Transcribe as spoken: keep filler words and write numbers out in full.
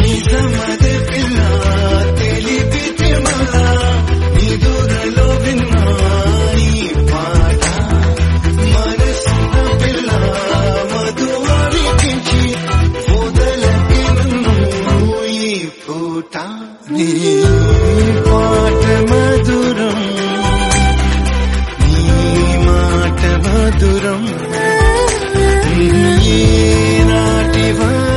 నిజమదే పిల్ల తెలిపితే మళ్ళా నిదురలో విన్నా నీ పాట మనసున్న పిల్ల మధువరికించి వదలకి నన్ను ఈ పూట నీ పాట మధురం నీ మాట మధురం ఏ నాటి